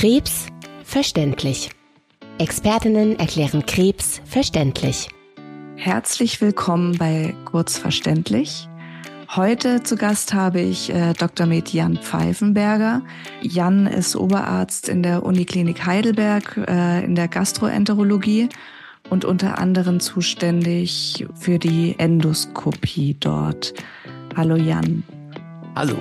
Krebs verständlich. Expertinnen erklären Krebs verständlich. Herzlich willkommen bei Kurzverständlich. Heute zu Gast habe ich Dr. med. Jan Pfeifenberger. Jan ist Oberarzt in der Uniklinik Heidelberg in der Gastroenterologie und unter anderem zuständig für die Endoskopie dort. Hallo Jan. Hallo.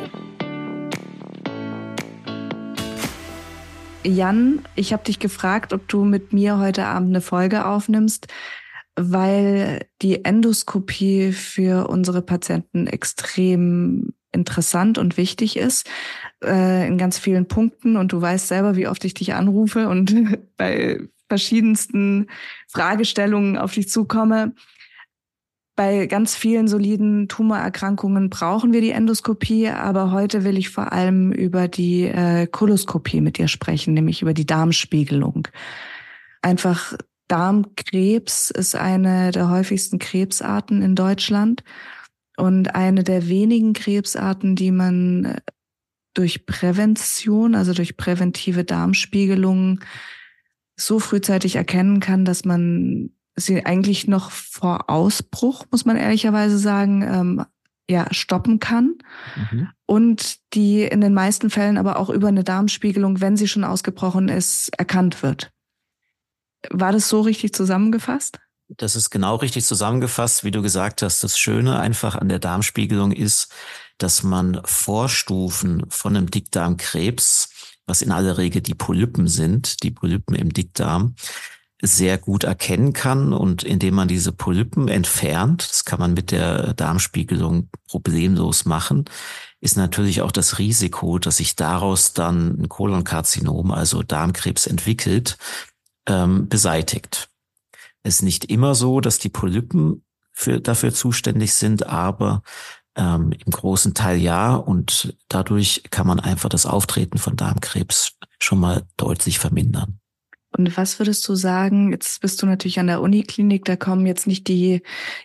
Jan, ich habe dich gefragt, ob du mit mir heute Abend eine Folge aufnimmst, weil die Endoskopie für unsere Patienten extrem interessant und wichtig ist, in ganz vielen Punkten. Und du weißt selber, wie oft ich dich anrufe und bei verschiedensten Fragestellungen auf dich zukomme. Bei ganz vielen soliden Tumorerkrankungen brauchen wir die Endoskopie, aber heute will ich vor allem über die Koloskopie mit dir sprechen, nämlich über die Darmspiegelung. Einfach Darmkrebs ist eine der häufigsten Krebsarten in Deutschland und eine der wenigen Krebsarten, die man durch Prävention, also durch präventive Darmspiegelung so frühzeitig erkennen kann, dass man sie eigentlich noch vor Ausbruch, muss man ehrlicherweise sagen, stoppen kann. Und die in den meisten Fällen aber auch über eine Darmspiegelung, wenn sie schon ausgebrochen ist, erkannt wird. War das so richtig zusammengefasst? Das ist genau richtig zusammengefasst, wie du gesagt hast. Das Schöne einfach an der Darmspiegelung ist, dass man Vorstufen von einem Dickdarmkrebs, was in aller Regel die Polypen sind, die Polypen im Dickdarm, sehr gut erkennen kann, und indem man diese Polypen entfernt, das kann man mit der Darmspiegelung problemlos machen, ist natürlich auch das Risiko, dass sich daraus dann ein Kolonkarzinom, also Darmkrebs, entwickelt, beseitigt. Es ist nicht immer so, dass die Polypen dafür zuständig sind, aber im großen Teil ja, und dadurch kann man einfach das Auftreten von Darmkrebs schon mal deutlich vermindern. Und was würdest du sagen, jetzt bist du natürlich an der Uniklinik, da kommen jetzt nicht die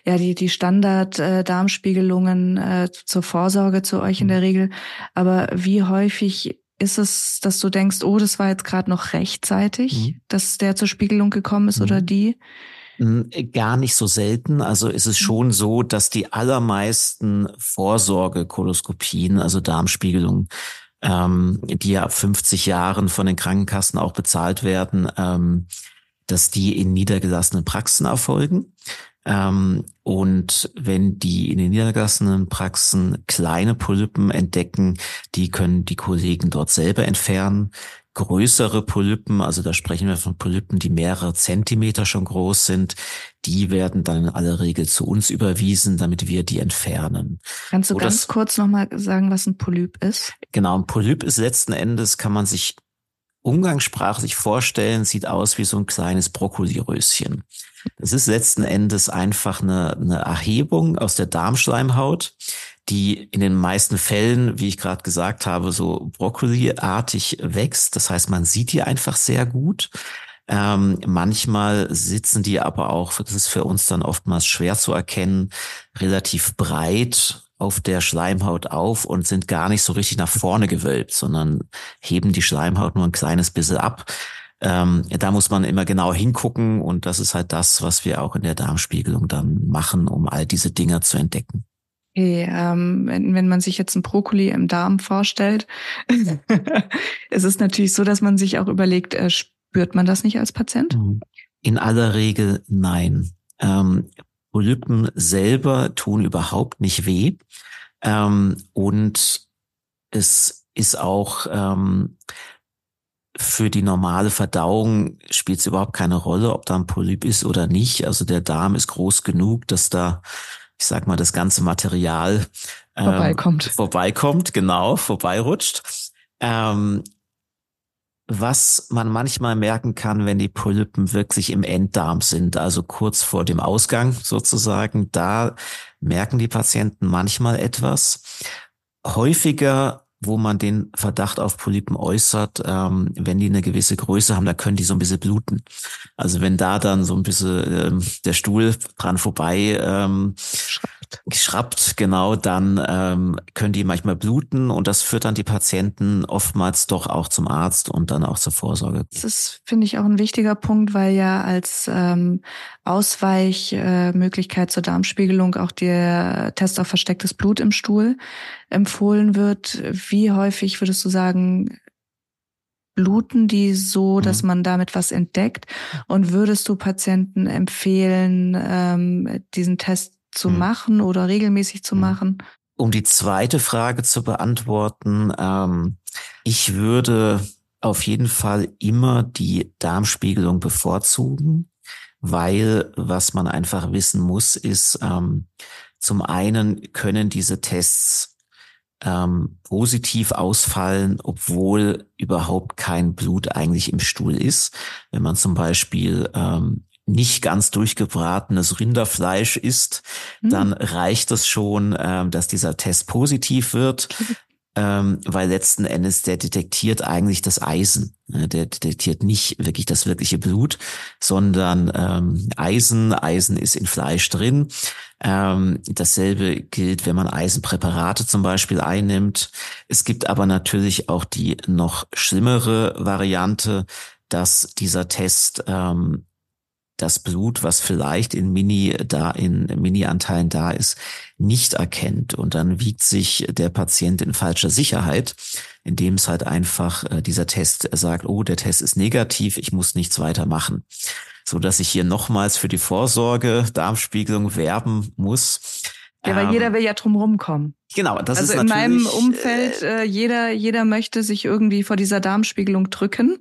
Standard-Darmspiegelungen zur Vorsorge zu euch in der Regel, aber wie häufig ist es, dass du denkst, oh, das war jetzt gerade noch rechtzeitig, dass der zur Spiegelung gekommen ist oder die? Gar nicht so selten. Also ist es schon so, dass die allermeisten Vorsorge-Koloskopien, also Darmspiegelungen, die ja ab 50 Jahren von den Krankenkassen auch bezahlt werden, dass die in niedergelassenen Praxen erfolgen. Und wenn die in den niedergelassenen Praxen kleine Polypen entdecken, die können die Kollegen dort selber entfernen. Größere Polypen, also da sprechen wir von Polypen, die mehrere Zentimeter schon groß sind, die werden dann in aller Regel zu uns überwiesen, damit wir die entfernen. Kannst du ganz kurz nochmal sagen, was ein Polyp ist? Genau, ein Polyp ist letzten Endes, kann man sich umgangssprachlich vorstellen, sieht aus wie so ein kleines Brokkoliröschen. Das ist letzten Endes einfach eine Erhebung aus der Darmschleimhaut, die in den meisten Fällen, wie ich gerade gesagt habe, so brokkoliartig wächst. Das heißt, man sieht die einfach sehr gut. Manchmal sitzen die aber auch, das ist für uns dann oftmals schwer zu erkennen, relativ breit auf der Schleimhaut auf und sind gar nicht so richtig nach vorne gewölbt, sondern heben die Schleimhaut nur ein kleines bisschen ab. Da muss man immer genau hingucken, und das ist halt das, was wir auch in der Darmspiegelung dann machen, um all diese Dinge zu entdecken. Okay, wenn man sich jetzt einen Brokkoli im Darm vorstellt, es ist natürlich so, dass man sich auch überlegt, spürt man das nicht als Patient? In aller Regel nein. Polypen selber tun überhaupt nicht weh. Und es ist auch für die normale Verdauung spielt es überhaupt keine Rolle, ob da ein Polyp ist oder nicht. Also der Darm ist groß genug, dass da, ich sag mal, das ganze Material vorbeirutscht. Was man manchmal merken kann, wenn die Polypen wirklich im Enddarm sind, also kurz vor dem Ausgang sozusagen, da merken die Patienten manchmal etwas. Häufiger wo man den Verdacht auf Polypen äußert, wenn die eine gewisse Größe haben, da können die so ein bisschen bluten. Also wenn da dann so ein bisschen der Stuhl dran vorbei geschraubt, genau, dann können die manchmal bluten und das führt dann die Patienten oftmals doch auch zum Arzt und dann auch zur Vorsorge. Das ist, finde ich, auch ein wichtiger Punkt, weil ja als Ausweichmöglichkeit zur Darmspiegelung auch der Test auf verstecktes Blut im Stuhl empfohlen wird. Wie häufig würdest du sagen, bluten die so, dass man damit was entdeckt? Und würdest du Patienten empfehlen, diesen Test zu machen oder regelmäßig zu machen? Um die zweite Frage zu beantworten, ich würde auf jeden Fall immer die Darmspiegelung bevorzugen, weil was man einfach wissen muss, ist, zum einen können diese Tests positiv ausfallen, obwohl überhaupt kein Blut eigentlich im Stuhl ist. Wenn man zum Beispiel nicht ganz durchgebratenes Rinderfleisch isst, dann reicht es schon, dass dieser Test positiv wird, weil letzten Endes der detektiert eigentlich das Eisen. Der detektiert nicht wirklich das wirkliche Blut, sondern Eisen. Eisen ist in Fleisch drin. Dasselbe gilt, wenn man Eisenpräparate zum Beispiel einnimmt. Es gibt aber natürlich auch die noch schlimmere Variante, dass dieser Test das Blut, was vielleicht in Mini-Anteilen da ist, nicht erkennt. Und dann wiegt sich der Patient in falscher Sicherheit, indem es halt einfach dieser Test sagt, oh, der Test ist negativ, ich muss nichts weiter machen. So dass ich hier nochmals für die Vorsorge, Darmspiegelung werben muss. Ja, weil jeder will ja drum rumkommen. Genau, das also ist natürlich. Also in meinem Umfeld, jeder möchte sich irgendwie vor dieser Darmspiegelung drücken.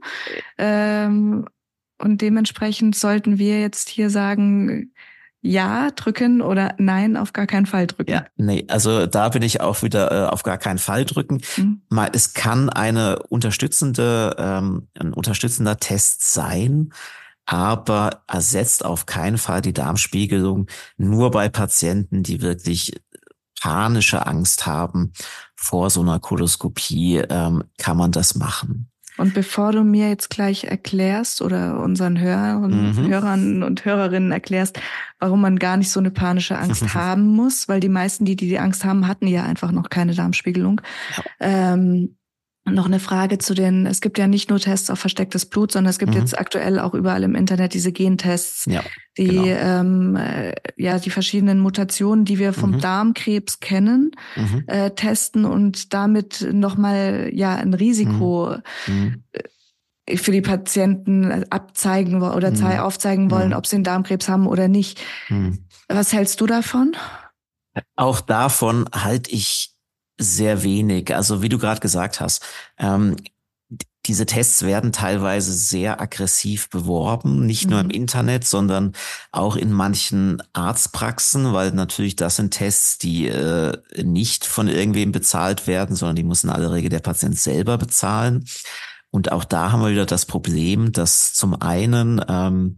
Und dementsprechend sollten wir jetzt hier sagen, ja, drücken oder nein, auf gar keinen Fall drücken. Ja, nee, also da bin ich auch wieder auf gar keinen Fall drücken. Es kann ein unterstützender Test sein, aber ersetzt auf keinen Fall die Darmspiegelung. Nur bei Patienten, die wirklich panische Angst haben vor so einer Koloskopie, kann man das machen. Und bevor du mir jetzt gleich erklärst oder unseren Hörern und Hörerinnen erklärst, warum man gar nicht so eine panische Angst haben muss, weil die meisten, die Angst haben, hatten ja einfach noch keine Darmspiegelung. Ja. Noch eine Frage es gibt ja nicht nur Tests auf verstecktes Blut, sondern es gibt jetzt aktuell auch überall im Internet diese Gentests, die die verschiedenen Mutationen, die wir vom Darmkrebs kennen, testen und damit nochmal ein Risiko für die Patienten abzeigen oder aufzeigen wollen, ob sie einen Darmkrebs haben oder nicht. Was hältst du davon? Auch davon halte ich sehr wenig. Also wie du gerade gesagt hast, diese Tests werden teilweise sehr aggressiv beworben, nicht nur im Internet, sondern auch in manchen Arztpraxen, weil natürlich das sind Tests, die nicht von irgendwem bezahlt werden, sondern die muss in aller Regel der Patient selber bezahlen. Und auch da haben wir wieder das Problem, dass zum einen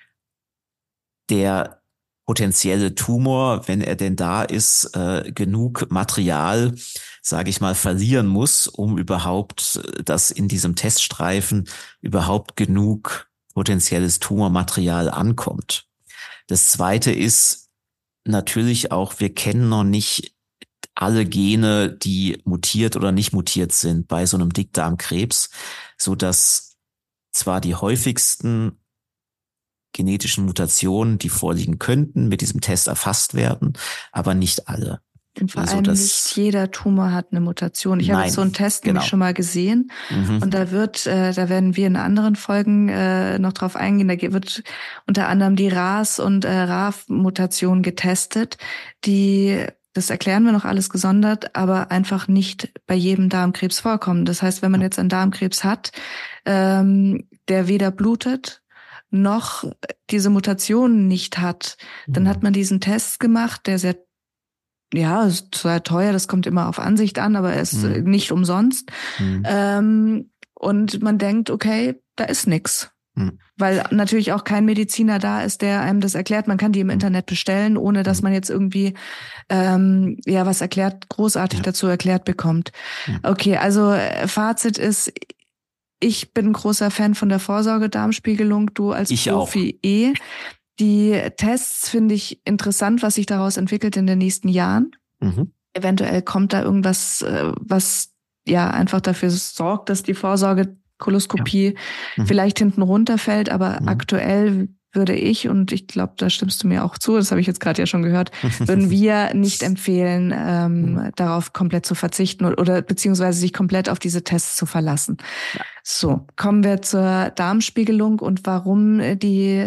der potenzielle Tumor, wenn er denn da ist, genug Material, sage ich mal, verlieren muss, um überhaupt, dass in diesem Teststreifen überhaupt genug potenzielles Tumormaterial ankommt. Das Zweite ist natürlich auch, wir kennen noch nicht alle Gene, die mutiert oder nicht mutiert sind bei so einem Dickdarmkrebs, so dass zwar die häufigsten genetischen Mutationen, die vorliegen könnten, mit diesem Test erfasst werden, aber nicht alle. Und vor allem nicht jeder Tumor hat eine Mutation. Ich habe jetzt so einen Test nämlich schon mal gesehen und da werden wir in anderen Folgen noch drauf eingehen, da wird unter anderem die RAS- und RAF-Mutation getestet, das erklären wir noch alles gesondert, aber einfach nicht bei jedem Darmkrebs vorkommen. Das heißt, wenn man jetzt einen Darmkrebs hat, der weder blutet, noch diese Mutationen nicht hat, dann hat man diesen Test gemacht, der ist sehr teuer, das kommt immer auf Ansicht an, aber er ist nicht umsonst. Und man denkt, okay, da ist nix. Weil natürlich auch kein Mediziner da ist, der einem das erklärt. Man kann die im Internet bestellen, ohne dass man jetzt irgendwie was großartig dazu erklärt bekommt. Okay, also Fazit ist, ich bin ein großer Fan von der Vorsorgedarmspiegelung, du als Profi Die Tests finde ich interessant, was sich daraus entwickelt in den nächsten Jahren. Eventuell kommt da irgendwas, was einfach dafür sorgt, dass die Vorsorgekoloskopie vielleicht hinten runterfällt, aber aktuell würde ich, und ich glaube, da stimmst du mir auch zu, das habe ich jetzt gerade ja schon gehört, würden wir nicht empfehlen, darauf komplett zu verzichten oder beziehungsweise sich komplett auf diese Tests zu verlassen. Ja. So, kommen wir zur Darmspiegelung und warum die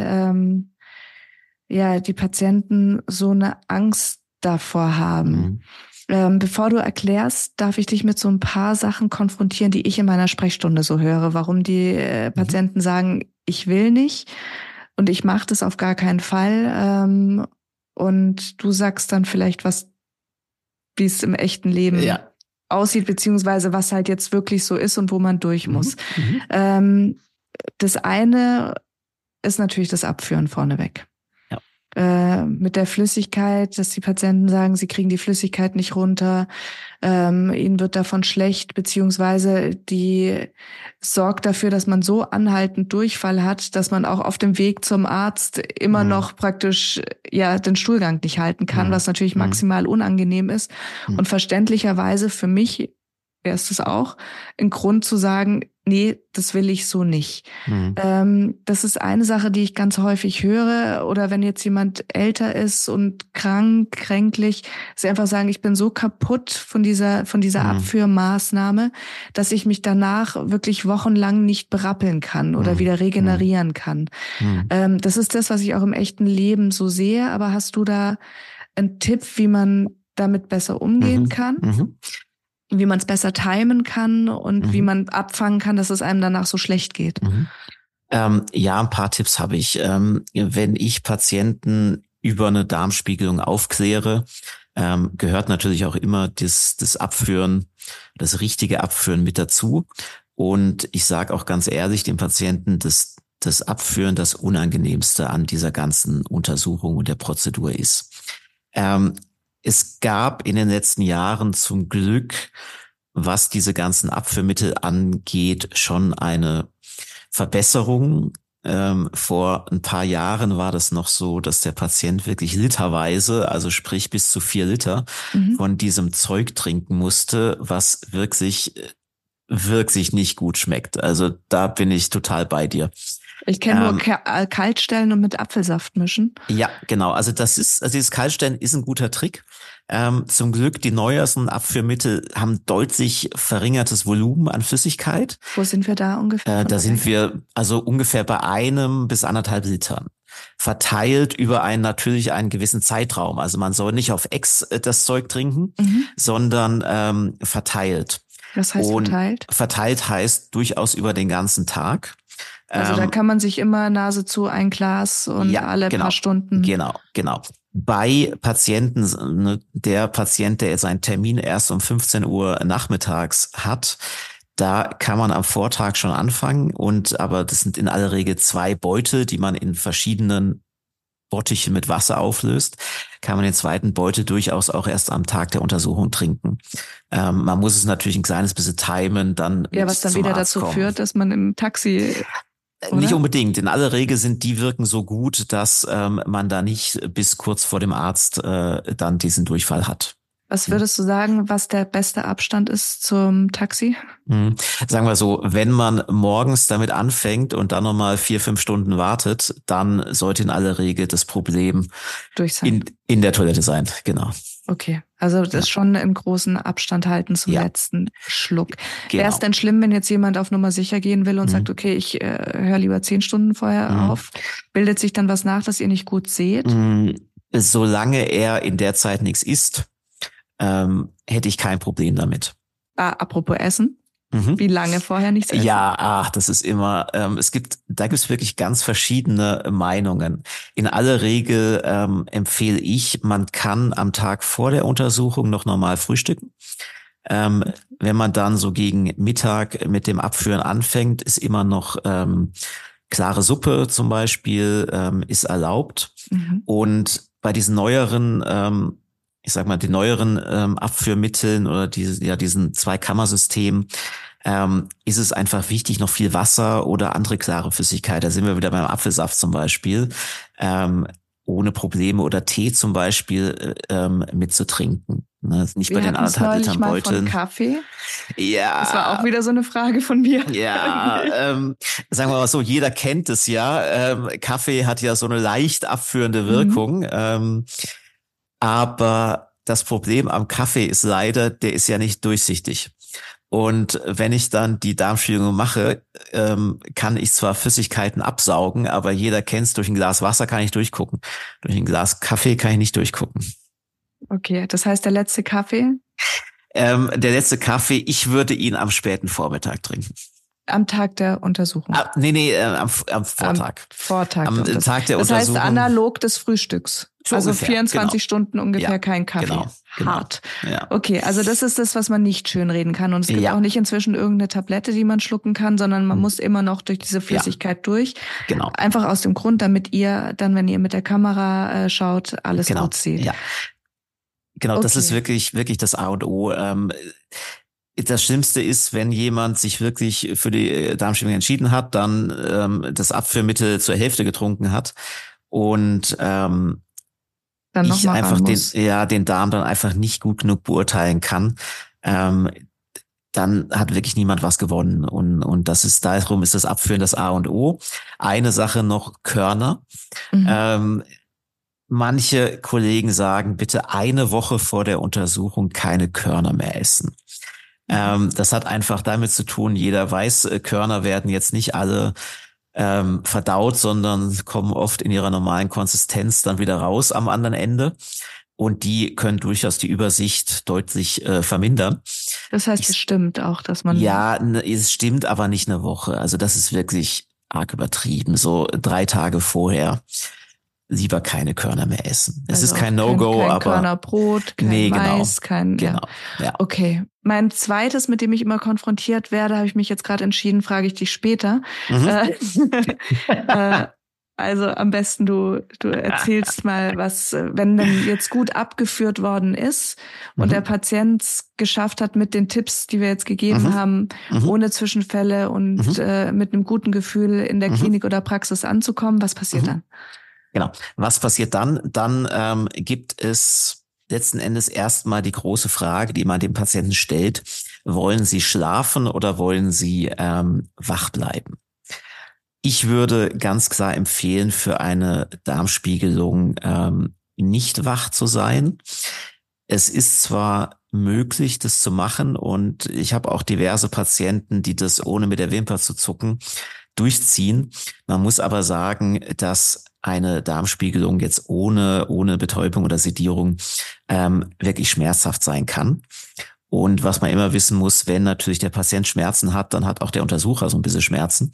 Patienten so eine Angst davor haben. Bevor du erklärst, darf ich dich mit so ein paar Sachen konfrontieren, die ich in meiner Sprechstunde so höre, warum die Patienten sagen, ich will nicht und ich mache das auf gar keinen Fall. Und du sagst dann vielleicht wie es im echten Leben aussieht, beziehungsweise was halt jetzt wirklich so ist und wo man durch muss. Das eine ist natürlich das Abführen vorneweg. Mit der Flüssigkeit, dass die Patienten sagen, sie kriegen die Flüssigkeit nicht runter, ihnen wird davon schlecht, beziehungsweise die sorgt dafür, dass man so anhaltend Durchfall hat, dass man auch auf dem Weg zum Arzt immer noch praktisch den Stuhlgang nicht halten kann, was natürlich maximal unangenehm ist. Und verständlicherweise für mich wäre es auch ein Grund zu sagen, nee, das will ich so nicht. Das ist eine Sache, die ich ganz häufig höre. Oder wenn jetzt jemand älter ist und kränklich, sie einfach sagen, ich bin so kaputt von dieser Abführmaßnahme, dass ich mich danach wirklich wochenlang nicht berappeln kann oder wieder regenerieren kann. Das ist das, was ich auch im echten Leben so sehe. Aber hast du da einen Tipp, wie man damit besser umgehen kann? Wie man es besser timen kann und wie man abfangen kann, dass es einem danach so schlecht geht. Ein paar Tipps habe ich. Wenn ich Patienten über eine Darmspiegelung aufkläre, gehört natürlich auch immer das Abführen, das richtige Abführen mit dazu. Und ich sage auch ganz ehrlich den Patienten, dass das Abführen das Unangenehmste an dieser ganzen Untersuchung und der Prozedur ist. Es gab in den letzten Jahren zum Glück, was diese ganzen Abführmittel angeht, schon eine Verbesserung. Vor ein paar Jahren war das noch so, dass der Patient wirklich literweise, also sprich bis zu 4 Liter von diesem Zeug trinken musste, was wirklich nicht gut schmeckt. Also da bin ich total bei dir. Ich kenne nur Kaltstellen und mit Apfelsaft mischen. Ja, genau. Also dieses Kaltstellen ist ein guter Trick. Zum Glück, die neuesten Abführmittel haben deutlich verringertes Volumen an Flüssigkeit. Wo sind wir da ungefähr? Da sind wir also ungefähr bei 1 bis 1,5 Litern. Verteilt über natürlich einen gewissen Zeitraum. Also man soll nicht auf Ex das Zeug trinken, sondern verteilt. Was heißt verteilt? Verteilt heißt durchaus über den ganzen Tag. Also da kann man sich immer Nase zu ein Glas und alle paar Stunden. Genau. Bei Patienten, der Patient, der seinen Termin erst um 15 Uhr nachmittags hat, da kann man am Vortag schon anfangen aber das sind in aller Regel 2 Beutel, die man in verschiedenen Bottichen mit Wasser auflöst, kann man den zweiten Beutel durchaus auch erst am Tag der Untersuchung trinken. Man muss es natürlich ein kleines bisschen timen, dann was dann wieder dazu führt, dass man im Taxi oder? Nicht unbedingt. In aller Regel wirken so gut, dass man da nicht bis kurz vor dem Arzt dann diesen Durchfall hat. Was würdest du sagen, was der beste Abstand ist zum Taxi? Sagen wir so, wenn man morgens damit anfängt und dann nochmal 4-5 Stunden wartet, dann sollte in aller Regel das Problem in der Toilette sein. Genau. Okay, also das ist schon einen großen Abstand halten zum letzten Schluck. Genau. Wäre es denn schlimm, wenn jetzt jemand auf Nummer sicher gehen will und sagt, okay, ich höre lieber 10 Stunden vorher auf? Bildet sich dann was nach, das ihr nicht gut seht? Solange er in der Zeit nichts isst, hätte ich kein Problem damit. Apropos Essen. Wie lange vorher nichts essen? Ja, das ist immer, da gibt's wirklich ganz verschiedene Meinungen. In aller Regel empfehle ich, man kann am Tag vor der Untersuchung noch normal frühstücken. Wenn man dann so gegen Mittag mit dem Abführen anfängt, ist immer noch klare Suppe zum Beispiel ist erlaubt. Und bei diesen neueren, ich sag mal, den neueren Abführmitteln oder diesen Zweikammersystem, ist es einfach wichtig, noch viel Wasser oder andere klare Flüssigkeit. Da sind wir wieder beim Apfelsaft zum Beispiel, ohne Probleme oder Tee zum Beispiel mitzutrinken. Ne? Nicht bei den 1,5 Litern Beuteln. Von Kaffee. Ja. Das war auch wieder so eine Frage von mir. Ja, sagen wir mal so, jeder kennt es ja. Kaffee hat ja so eine leicht abführende Wirkung. Aber das Problem am Kaffee ist leider, der ist ja nicht durchsichtig. Und wenn ich dann die Darmspiegelung mache, kann ich zwar Flüssigkeiten absaugen, aber jeder kennt's, durch ein Glas Wasser kann ich durchgucken. Durch ein Glas Kaffee kann ich nicht durchgucken. Okay, das heißt, der letzte Kaffee? Der letzte Kaffee, ich würde ihn am späten Vormittag trinken. Am Tag der Untersuchung? Am Vortag. Am Tag der Untersuchung. Das heißt analog des Frühstücks. So also ungefähr, 24 Stunden ungefähr kein Kaffee. Genau. Hart. Ja. Okay, also das ist das, was man nicht schönreden kann. Und es gibt auch nicht inzwischen irgendeine Tablette, die man schlucken kann, sondern man muss immer noch durch diese Flüssigkeit durch. Genau. Einfach aus dem Grund, damit ihr dann, wenn ihr mit der Kamera schaut, alles gut seht. Ja. Genau, das ist wirklich das A und O. Das Schlimmste ist, wenn jemand sich wirklich für die Darmspiegelung entschieden hat, dann das Abführmittel zur Hälfte getrunken hat und dann ich einfach den Darm dann einfach nicht gut genug beurteilen kann, dann hat wirklich niemand was gewonnen. Und darum ist das Abführen das A und O. Eine Sache noch, Körner. Manche Kollegen sagen, bitte eine Woche vor der Untersuchung keine Körner mehr essen. Das hat einfach damit zu tun, jeder weiß, Körner werden jetzt nicht alle verdaut, sondern kommen oft in ihrer normalen Konsistenz dann wieder raus am anderen Ende. Und die können durchaus die Übersicht deutlich vermindern. Das heißt, es stimmt auch, dass man... Ja, es stimmt, aber nicht eine Woche. Also das ist wirklich arg übertrieben. So 3 Tage vorher lieber keine Körner mehr essen. Es ist kein No-Go, aber... Kein Körnerbrot, kein Mais, Genau. Ja. Okay. Mein zweites, mit dem ich immer konfrontiert werde, habe ich mich jetzt gerade entschieden, frage ich dich später. Also am besten du erzählst mal, was, wenn denn jetzt gut abgeführt worden ist und der Patient es geschafft hat mit den Tipps, die wir jetzt gegeben haben, ohne Zwischenfälle und mit einem guten Gefühl in der Klinik oder Praxis anzukommen, was passiert dann? Genau. Was passiert dann? Dann gibt es letzten Endes erstmal die große Frage, die man dem Patienten stellt: Wollen Sie schlafen oder wollen Sie wach bleiben? Ich würde ganz klar empfehlen, für eine Darmspiegelung nicht wach zu sein. Es ist zwar möglich, das zu machen, und ich habe auch diverse Patienten, die das ohne mit der Wimper zu zucken durchziehen. Man muss aber sagen, dass eine Darmspiegelung jetzt ohne Betäubung oder Sedierung wirklich schmerzhaft sein kann. Und was man immer wissen muss, wenn natürlich der Patient Schmerzen hat, dann hat auch der Untersucher so ein bisschen Schmerzen.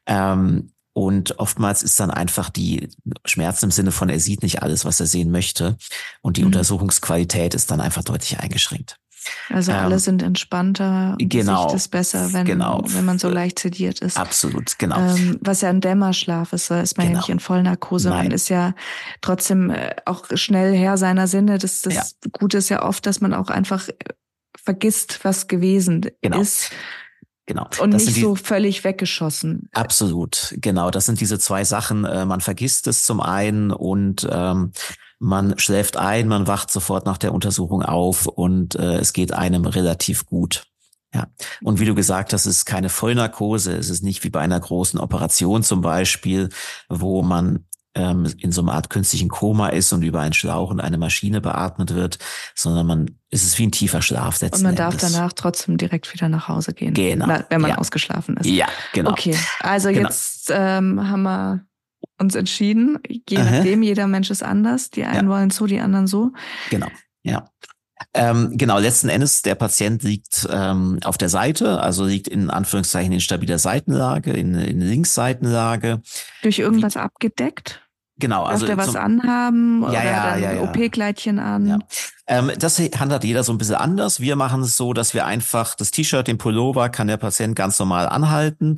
Und oftmals ist dann einfach die Schmerzen im Sinne von, er sieht nicht alles, was er sehen möchte. Und die Untersuchungsqualität ist dann einfach deutlich eingeschränkt. Also alle sind entspannter, die Sicht ist besser, wenn man so leicht sediert ist. Absolut, genau. Was ja ein Dämmerschlaf ist, da ist man ja nicht in Vollnarkose. Man ist ja trotzdem auch schnell Herr seiner Sinne. Das Gute ist ja oft, dass man auch einfach vergisst, was gewesen ist. Genau. Und das nicht so völlig weggeschossen. Absolut, genau. Das sind diese 2 Sachen. Man vergisst es zum einen und man schläft ein, man wacht sofort nach der Untersuchung auf und es geht einem relativ gut. Ja. Und wie du gesagt hast, es ist keine Vollnarkose. Es ist nicht wie bei einer großen Operation zum Beispiel, wo man in so einer Art künstlichen Koma ist und über einen Schlauch und eine Maschine beatmet wird, sondern es ist wie ein tiefer Schlaf letzten Endes. Und man darf danach trotzdem direkt wieder nach Hause gehen, wenn man ausgeschlafen ist. Ja, genau. Okay, also jetzt haben wir uns entschieden, je nachdem, jeder Mensch ist anders. Die einen wollen so, die anderen so. Genau, ja. Genau, letzten Endes, der Patient liegt auf der Seite, also liegt in Anführungszeichen in stabiler Seitenlage, in Linksseitenlage. Durch irgendwas abgedeckt? Genau. Darf der was anhaben oder ein OP-Kleidchen an? Ja. Das handelt jeder so ein bisschen anders. Wir machen es so, dass wir einfach das T-Shirt, den Pullover kann der Patient ganz normal anhalten.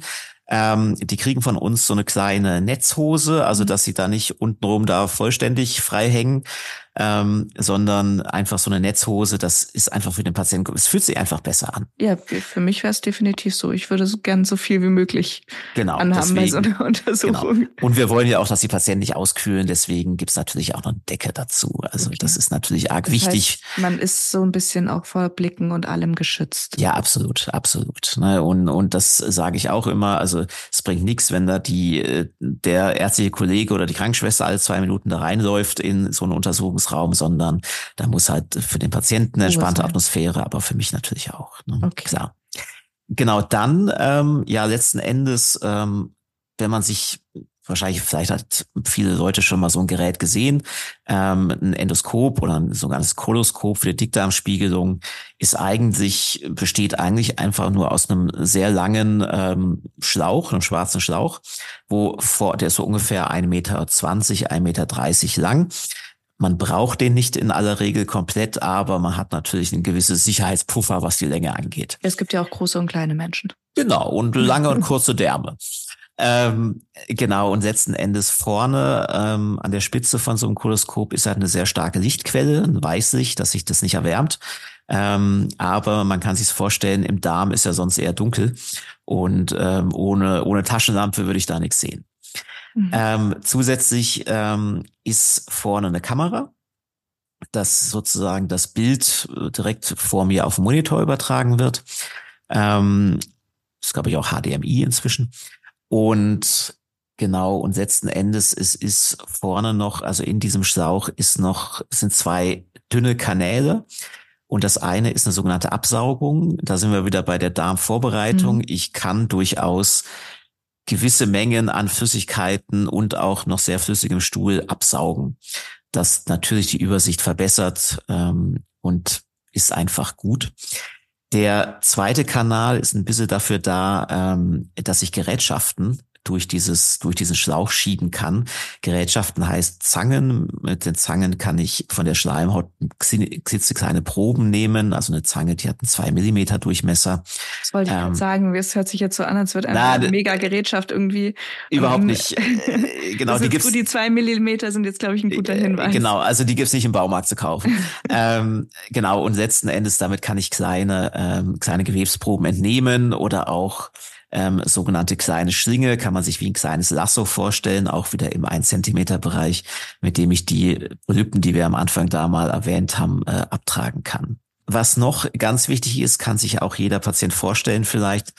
Die kriegen von uns so eine kleine Netzhose, also dass sie da nicht untenrum da vollständig frei hängen, sondern einfach so eine Netzhose. Das ist einfach für den Patienten, es fühlt sich einfach besser an. Ja, für mich wäre es definitiv so. Ich würde so gern so viel wie möglich anhaben bei so einer Untersuchung. Genau. Und wir wollen ja auch, dass die Patienten nicht auskühlen, deswegen gibt's natürlich auch noch eine Decke dazu. Also das ist natürlich arg wichtig. Heißt, man ist so ein bisschen auch vor Blicken und allem geschützt. Ja, absolut, absolut. Und das sage ich auch immer. Also es bringt nichts, wenn da der ärztliche Kollege oder die Krankenschwester alle 2 Minuten da reinläuft in so einen Untersuchungsraum, sondern da muss halt für den Patienten eine entspannte Atmosphäre, aber für mich natürlich auch. Ne? Okay. Klar. Genau, dann letzten Endes, wenn man sich vielleicht hat viele Leute schon mal so ein Gerät gesehen, ein Endoskop oder ein sogenanntes Koloskop für die Dickdarmspiegelung besteht eigentlich einfach nur aus einem sehr langen Schlauch, einem schwarzen Schlauch, der ist so ungefähr 1,20 Meter, 1,30 Meter lang. Man braucht den nicht in aller Regel komplett, aber man hat natürlich einen gewissen Sicherheitspuffer, was die Länge angeht. Es gibt ja auch große und kleine Menschen. Genau, und lange und kurze Därme. Genau, und letzten Endes vorne an der Spitze von so einem Koloskop ist halt eine sehr starke Lichtquelle, ein Weißlicht, dass sich das nicht erwärmt. Aber man kann sich vorstellen, im Darm ist ja sonst eher dunkel und ohne Taschenlampe würde ich da nichts sehen. Zusätzlich ist vorne eine Kamera, dass sozusagen das Bild direkt vor mir auf den Monitor übertragen wird. Das glaube ich auch HDMI inzwischen. Und genau, und letzten Endes ist vorne noch, also in diesem Schlauch sind 2 dünne Kanäle. Und das eine ist eine sogenannte Absaugung. Da sind wir wieder bei der Darmvorbereitung. Ich kann durchaus gewisse Mengen an Flüssigkeiten und auch noch sehr flüssigem Stuhl absaugen. Das natürlich die Übersicht verbessert und ist einfach gut. Der zweite Kanal ist ein bisschen dafür da, dass ich Gerätschaften durch diesen Schlauch schieben kann. Gerätschaften heißt Zangen. Mit den Zangen kann ich von der Schleimhaut klitzekleine Proben nehmen. Also eine Zange, die hat einen 2 Millimeter Durchmesser. Das wollte ich gerade sagen. Es hört sich jetzt so an, als wird eine mega Gerätschaft irgendwie. Überhaupt nicht. Genau, die 2 Millimeter sind jetzt, glaube ich, ein guter Hinweis. Genau, also die gibt's nicht im Baumarkt zu kaufen. Genau, und letzten Endes damit kann ich kleine Gewebsproben entnehmen oder auch sogenannte kleine Schlinge, kann man sich wie ein kleines Lasso vorstellen, auch wieder im 1 Zentimeter Bereich, mit dem ich die Polypen, die wir am Anfang da mal erwähnt haben, abtragen kann. Was noch ganz wichtig ist, kann sich auch jeder Patient vorstellen vielleicht,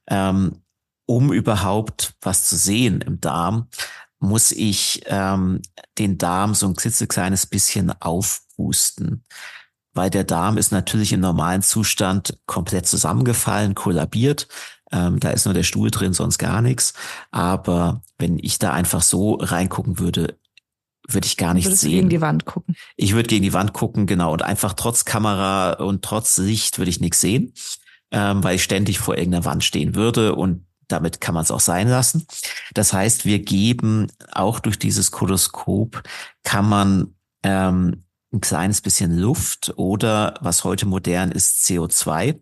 um überhaupt was zu sehen im Darm, muss ich den Darm so ein klitzekleines bisschen aufpusten. Weil der Darm ist natürlich im normalen Zustand komplett zusammengefallen, kollabiert. Da ist nur der Stuhl drin, sonst gar nichts. Aber wenn ich da einfach so reingucken würde, würde ich gar nichts sehen. Gegen die Wand gucken. Ich würde gegen die Wand gucken, genau. Und einfach trotz Kamera und trotz Licht würde ich nichts sehen, weil ich ständig vor irgendeiner Wand stehen würde. Und damit kann man es auch sein lassen. Das heißt, wir geben auch durch dieses Koloskop, kann man ein kleines bisschen Luft oder was heute modern ist, CO2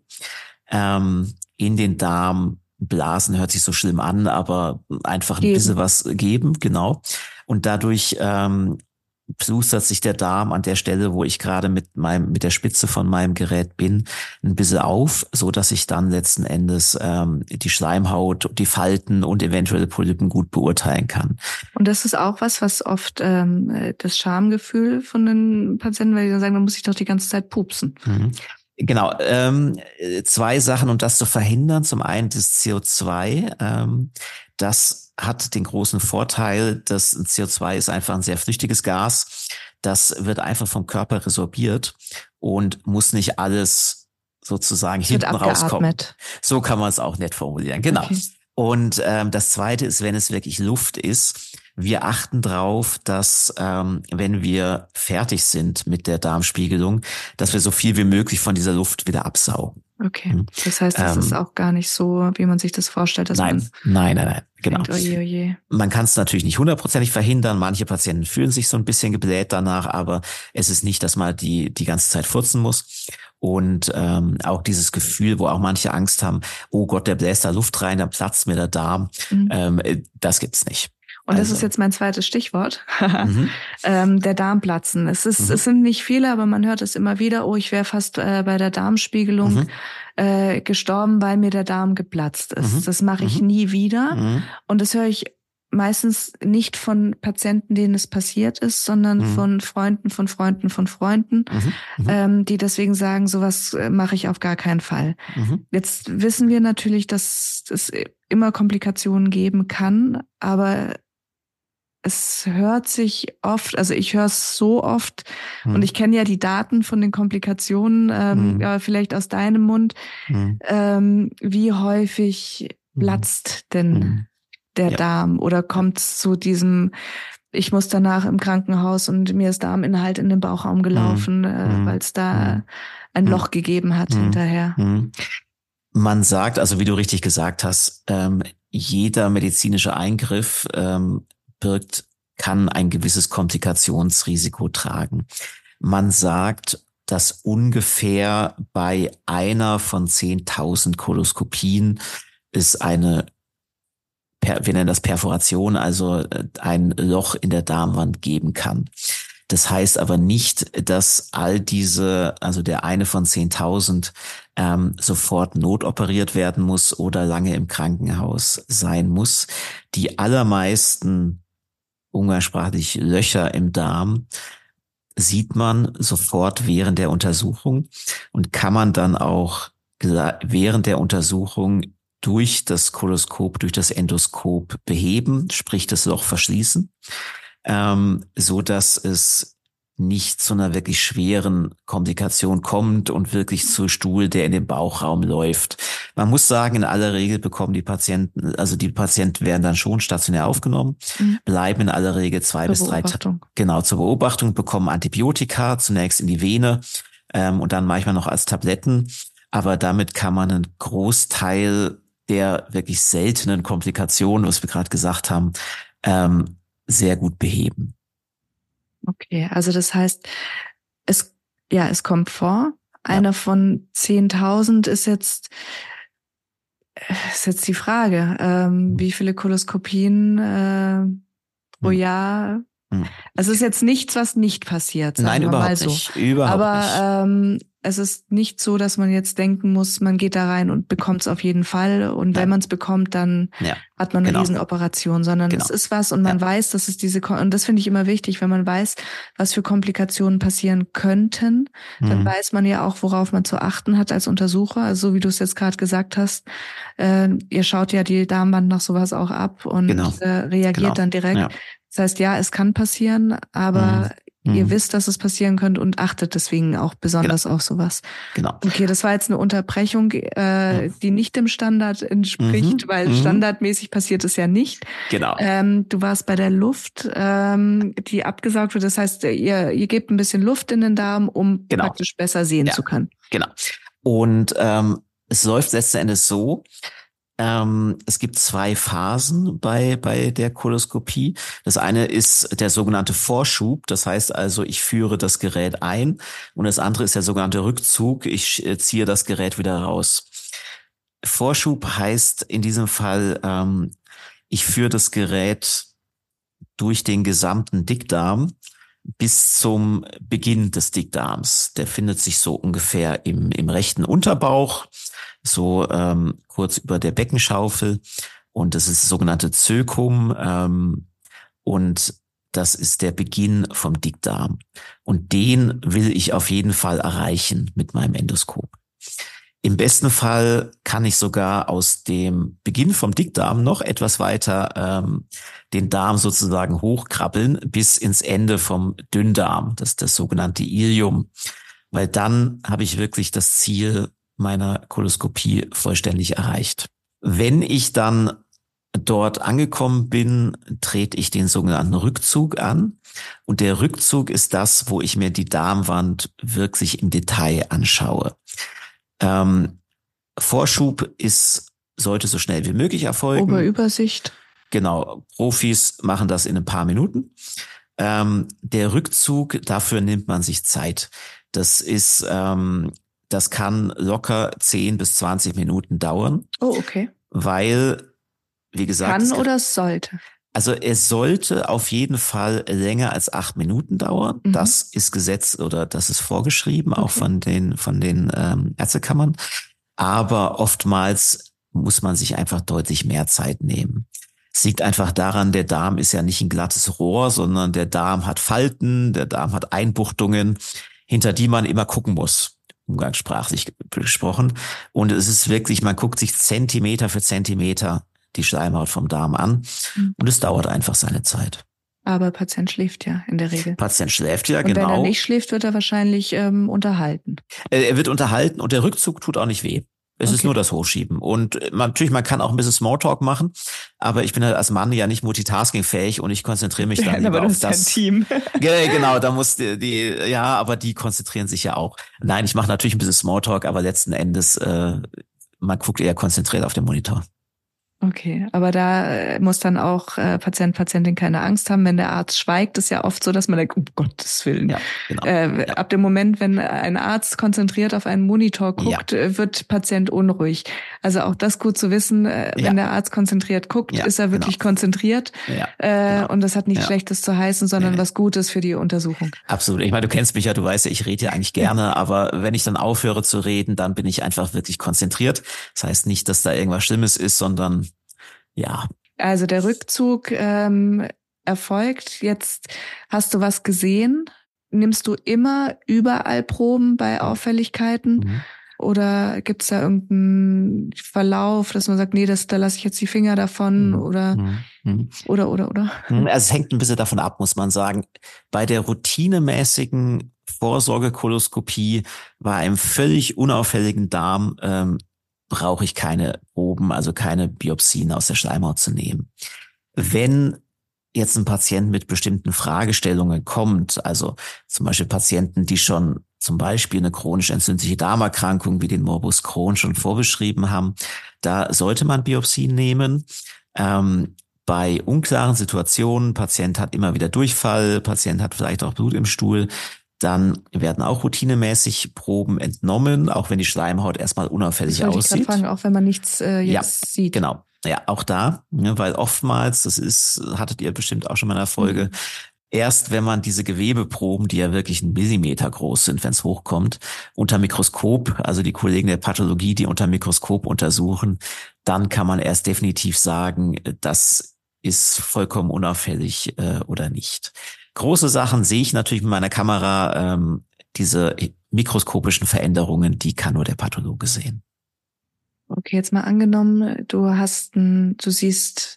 in den Darm blasen, hört sich so schlimm an, aber einfach ein bisschen was geben, genau. Und dadurch plustert sich der Darm an der Stelle, wo ich gerade mit der Spitze von meinem Gerät bin, ein bisschen auf, so dass ich dann letzten Endes die Schleimhaut, die Falten und eventuelle Polypen gut beurteilen kann. Und das ist auch was oft das Schamgefühl von den Patienten, weil die dann sagen, man muss sich doch die ganze Zeit pupsen. Genau, 2 Sachen, um das zu verhindern. Zum einen das CO2, das hat den großen Vorteil, dass CO2 ist einfach ein sehr flüchtiges Gas. Das wird einfach vom Körper resorbiert und muss nicht alles sozusagen hinten rauskommen. So kann man es auch nett formulieren, genau. Okay. Und das Zweite ist, wenn es wirklich Luft ist, wir achten drauf, dass wenn wir fertig sind mit der Darmspiegelung, dass wir so viel wie möglich von dieser Luft wieder absaugen. Okay, das heißt, das ist auch gar nicht so, wie man sich das vorstellt. Dass nein, genau. Oje. Man kann es natürlich nicht 100% verhindern. Manche Patienten fühlen sich so ein bisschen gebläht danach, aber es ist nicht, dass man die ganze Zeit furzen muss. Und auch dieses Gefühl, wo auch manche Angst haben, oh Gott, der bläst da Luft rein, dann platzt mir der Darm. Das gibt's nicht. Und das ist jetzt mein zweites Stichwort, Mhm. Der Darmplatzen. Es sind nicht viele, aber man hört es immer wieder, oh, ich wäre fast bei der Darmspiegelung gestorben, weil mir der Darm geplatzt ist. Das mache ich nie wieder. Und das höre ich meistens nicht von Patienten, denen es passiert ist, sondern von Freunden, von Freunden, von Freunden, die deswegen sagen, sowas mache ich auf gar keinen Fall. Jetzt wissen wir natürlich, dass es immer Komplikationen geben kann, aber es hört sich oft, also ich höre es so oft und ich kenne ja die Daten von den Komplikationen, ja, vielleicht aus deinem Mund. Wie häufig platzt denn der Darm oder kommt es zu diesem, ich muss danach im Krankenhaus und mir ist Darminhalt in den Bauchraum gelaufen, weil es da ein Loch gegeben hat hinterher? Man sagt, also wie du richtig gesagt hast, jeder medizinische Eingriff kann ein gewisses Komplikationsrisiko tragen. Man sagt, dass ungefähr bei einer von 10.000 Koloskopien es eine, wir nennen das Perforation, also ein Loch in der Darmwand geben kann. Das heißt aber nicht, dass all diese, also der eine von 10.000 sofort notoperiert werden muss oder lange im Krankenhaus sein muss. Die allermeisten umgangssprachlich Löcher im Darm sieht man sofort während der Untersuchung und kann man dann auch während der Untersuchung durch das Koloskop, durch das Endoskop beheben, sprich das Loch verschließen, so dass es nicht zu einer wirklich schweren Komplikation kommt und wirklich zu Stuhl, der in den Bauchraum läuft. Man muss sagen, in aller Regel bekommen die Patienten, also die Patienten werden dann schon stationär aufgenommen, bleiben in aller Regel 2 bis 3 Tage, genau, zur Beobachtung, bekommen Antibiotika, zunächst in die Vene, und dann manchmal noch als Tabletten. Aber damit kann man einen Großteil der wirklich seltenen Komplikationen, was wir gerade gesagt haben, sehr gut beheben. Okay, also das heißt, es kommt vor. Einer von 10.000 ist jetzt die Frage, wie viele Koloskopien pro Jahr. Es ist jetzt nichts, was nicht passiert, sagen Nein, wir überhaupt mal so. nicht. Überhaupt Aber nicht. Es ist nicht so, dass man jetzt denken muss, man geht da rein und bekommt es auf jeden Fall. Und wenn man es bekommt, dann hat man eine Riesenoperation, sondern es ist was und man weiß, dass es und das finde ich immer wichtig, wenn man weiß, was für Komplikationen passieren könnten, dann weiß man ja auch, worauf man zu achten hat als Untersucher. Also so wie du es jetzt gerade gesagt hast, ihr schaut ja die Darmwand nach sowas auch ab und reagiert dann direkt. Ja. Das heißt, ja, es kann passieren, aber ihr wisst, dass es passieren könnte und achtet deswegen auch besonders auf sowas. Genau. Okay, das war jetzt eine Unterbrechung, die nicht dem Standard entspricht, weil standardmäßig passiert es ja nicht. Genau. Du warst bei der Luft, die abgesaugt wird. Das heißt, ihr gebt ein bisschen Luft in den Darm, um praktisch besser sehen zu können. Genau. Und es läuft letzten Endes so, es gibt 2 Phasen bei der Koloskopie. Das eine ist der sogenannte Vorschub. Das heißt also, ich führe das Gerät ein und das andere ist der sogenannte Rückzug. Ich ziehe das Gerät wieder raus. Vorschub heißt in diesem Fall, ich führe das Gerät durch den gesamten Dickdarm bis zum Beginn des Dickdarms. Der findet sich so ungefähr im rechten Unterbauch, so kurz über der Beckenschaufel. Und das ist das sogenannte Zökum. Und das ist der Beginn vom Dickdarm. Und den will ich auf jeden Fall erreichen mit meinem Endoskop. Im besten Fall kann ich sogar aus dem Beginn vom Dickdarm noch etwas weiter den Darm sozusagen hochkrabbeln bis ins Ende vom Dünndarm, das ist das sogenannte Ilium, weil dann habe ich wirklich das Ziel meiner Koloskopie vollständig erreicht. Wenn ich dann dort angekommen bin, trete ich den sogenannten Rückzug an und der Rückzug ist das, wo ich mir die Darmwand wirklich im Detail anschaue. Vorschub sollte so schnell wie möglich erfolgen. Oberübersicht. Genau, Profis machen das in ein paar Minuten. Der Rückzug, dafür nimmt man sich Zeit. Das Das kann locker 10 bis 20 Minuten dauern. Oh, okay. Weil, wie gesagt, kann oder sollte? Also es sollte auf jeden Fall länger als 8 Minuten dauern. Mhm. Das ist Gesetz oder das ist vorgeschrieben, auch von den Ärztekammern. Aber oftmals muss man sich einfach deutlich mehr Zeit nehmen. Es liegt einfach daran, der Darm ist ja nicht ein glattes Rohr, sondern der Darm hat Falten, der Darm hat Einbuchtungen, hinter die man immer gucken muss, umgangssprachlich gesprochen. Und es ist wirklich, man guckt sich Zentimeter für Zentimeter die Schleimhaut vom Darm an und es dauert einfach seine Zeit. Aber Patient schläft ja in der Regel. Patient schläft ja, und genau. Und wenn er nicht schläft, wird er wahrscheinlich unterhalten. Er wird unterhalten und der Rückzug tut auch nicht weh. Es ist nur das Hochschieben. Und natürlich, man kann auch ein bisschen Smalltalk machen, aber ich bin halt als Mann ja nicht multitaskingfähig und ich konzentriere mich dann lieber auf das. Team. Genau, da muss aber die konzentrieren sich ja auch. Nein, ich mache natürlich ein bisschen Smalltalk, aber letzten Endes, man guckt eher konzentriert auf den Monitor. Okay, aber da muss dann auch Patientin keine Angst haben, wenn der Arzt schweigt. Ist ja oft so, dass man denkt, um Gottes Willen. Ja, genau. Ab dem Moment, wenn ein Arzt konzentriert auf einen Monitor guckt, wird Patient unruhig. Also auch das gut zu wissen, wenn der Arzt konzentriert guckt, ist er wirklich konzentriert. Ja, und das hat nichts Schlechtes zu heißen, sondern was Gutes für die Untersuchung. Absolut. Ich meine, du kennst mich ja, du weißt ja, ich rede ja eigentlich gerne, aber wenn ich dann aufhöre zu reden, dann bin ich einfach wirklich konzentriert. Das heißt nicht, dass da irgendwas Schlimmes ist, sondern ja. Also der Rückzug erfolgt. Jetzt hast du was gesehen. Nimmst du immer überall Proben bei Auffälligkeiten? Mhm. Oder gibt es da irgendeinen Verlauf, dass man sagt, nee, da lasse ich jetzt die Finger davon oder. Also es hängt ein bisschen davon ab, muss man sagen. Bei der routinemäßigen Vorsorgekoloskopie bei einem völlig unauffälligen Darm brauche ich keine Proben, also keine Biopsien aus der Schleimhaut zu nehmen. Wenn jetzt ein Patient mit bestimmten Fragestellungen kommt, also zum Beispiel Patienten, die schon zum Beispiel eine chronisch entzündliche Darmerkrankung wie den Morbus Crohn schon vorbeschrieben haben, da sollte man Biopsien nehmen. Bei unklaren Situationen, Patient hat immer wieder Durchfall, Patient hat vielleicht auch Blut im Stuhl, dann werden auch routinemäßig Proben entnommen, auch wenn die Schleimhaut erstmal unauffällig aussieht. Ich gerade fragen, auch wenn man nichts sieht. Genau. Ja, auch da, weil oftmals, hattet ihr bestimmt auch schon mal in der Folge, erst wenn man diese Gewebeproben, die ja wirklich 1 Millimeter groß sind, wenn es hochkommt, unter Mikroskop, also die Kollegen der Pathologie, die unter Mikroskop untersuchen, dann kann man erst definitiv sagen, das ist vollkommen unauffällig oder nicht. Große Sachen sehe ich natürlich mit meiner Kamera, diese mikroskopischen Veränderungen, die kann nur der Pathologe sehen. Okay, jetzt mal angenommen, du siehst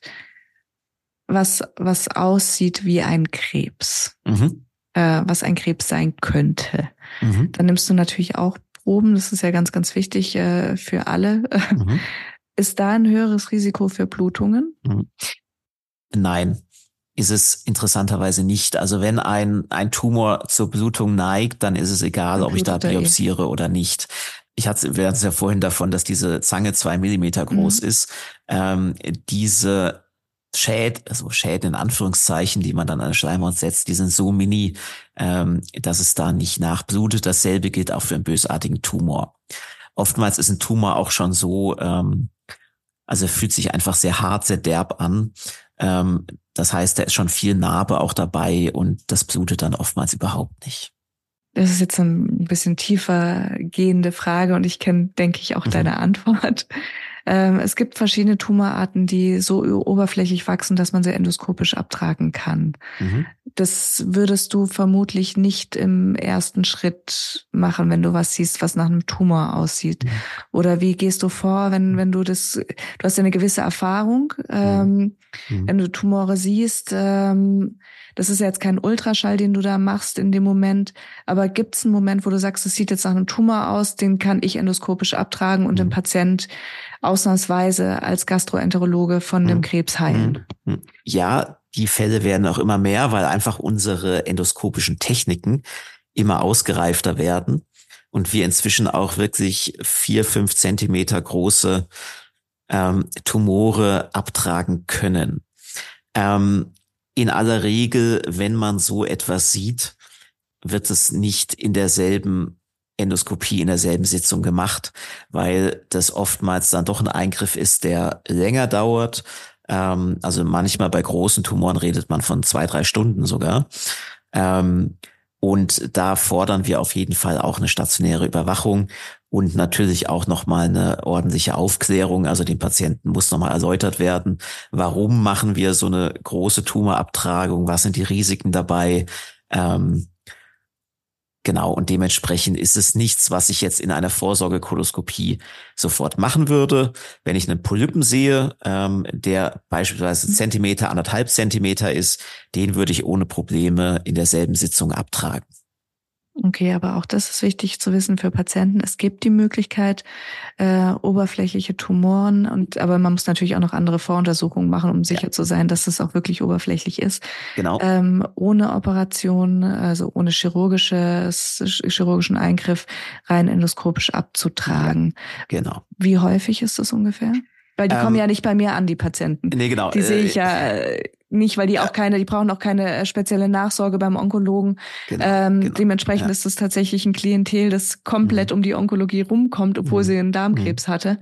was aussieht wie ein Krebs, was ein Krebs sein könnte. Dann nimmst du natürlich auch Proben, das ist ja ganz, ganz wichtig für alle. Ist da ein höheres Risiko für Blutungen? Nein, ist es interessanteterweise nicht. Also wenn ein Tumor zur Blutung neigt, dann ist es egal, ob ich da biopsiere oder nicht. Wir hatten es ja vorhin davon, dass diese Zange 2 Millimeter groß ist. Diese Schäden in Anführungszeichen, die man dann an der Schleimhaut setzt, die sind so mini, dass es da nicht nachblutet. Dasselbe gilt auch für einen bösartigen Tumor. Oftmals ist ein Tumor auch schon so, also fühlt sich einfach sehr hart, sehr derb an. Das heißt, da ist schon viel Narbe auch dabei und das blutet dann oftmals überhaupt nicht. Das ist jetzt ein bisschen tiefer gehende Frage und ich kenne, denke ich, auch deine Antwort. Es gibt verschiedene Tumorarten, die so oberflächlich wachsen, dass man sie endoskopisch abtragen kann. Das würdest du vermutlich nicht im ersten Schritt machen, wenn du was siehst, was nach einem Tumor aussieht. Oder wie gehst du vor, wenn du hast ja eine gewisse Erfahrung, wenn du Tumore siehst, das ist ja jetzt kein Ultraschall, den du da machst in dem Moment, aber gibt es einen Moment, wo du sagst, es sieht jetzt nach einem Tumor aus, den kann ich endoskopisch abtragen und den Patient ausnahmsweise als Gastroenterologe von dem Krebs heilen? Ja, die Fälle werden auch immer mehr, weil einfach unsere endoskopischen Techniken immer ausgereifter werden und wir inzwischen auch wirklich 4-5 Zentimeter große Tumore abtragen können. In aller Regel, wenn man so etwas sieht, wird es nicht in derselben Endoskopie in derselben Sitzung gemacht, weil das oftmals dann doch ein Eingriff ist, der länger dauert. Also manchmal bei großen Tumoren redet man von 2-3 Stunden sogar. Und da fordern wir auf jeden Fall auch eine stationäre Überwachung und natürlich auch nochmal eine ordentliche Aufklärung. Also dem Patienten muss nochmal erläutert werden, warum machen wir so eine große Tumorabtragung, was sind die Risiken dabei. Genau, und dementsprechend ist es nichts, was ich jetzt in einer Vorsorgekoloskopie sofort machen würde. Wenn ich einen Polypen sehe, der beispielsweise Zentimeter, 1,5 Zentimeter ist, den würde ich ohne Probleme in derselben Sitzung abtragen. Okay, aber auch das ist wichtig zu wissen für Patienten. Es gibt die Möglichkeit, oberflächliche Tumoren, aber man muss natürlich auch noch andere Voruntersuchungen machen, um sicher zu sein, dass es auch wirklich oberflächlich ist. Genau. Ohne Operation, also ohne chirurgischen Eingriff, rein endoskopisch abzutragen. Genau. Wie häufig ist das ungefähr? Weil die kommen ja nicht bei mir an, die Patienten. Nee, genau. Die sehe ich ja nicht, weil die brauchen auch keine spezielle Nachsorge beim Onkologen. Genau. Dementsprechend ist das tatsächlich ein Klientel, das komplett um die Onkologie rumkommt, obwohl sie einen Darmkrebs hatte.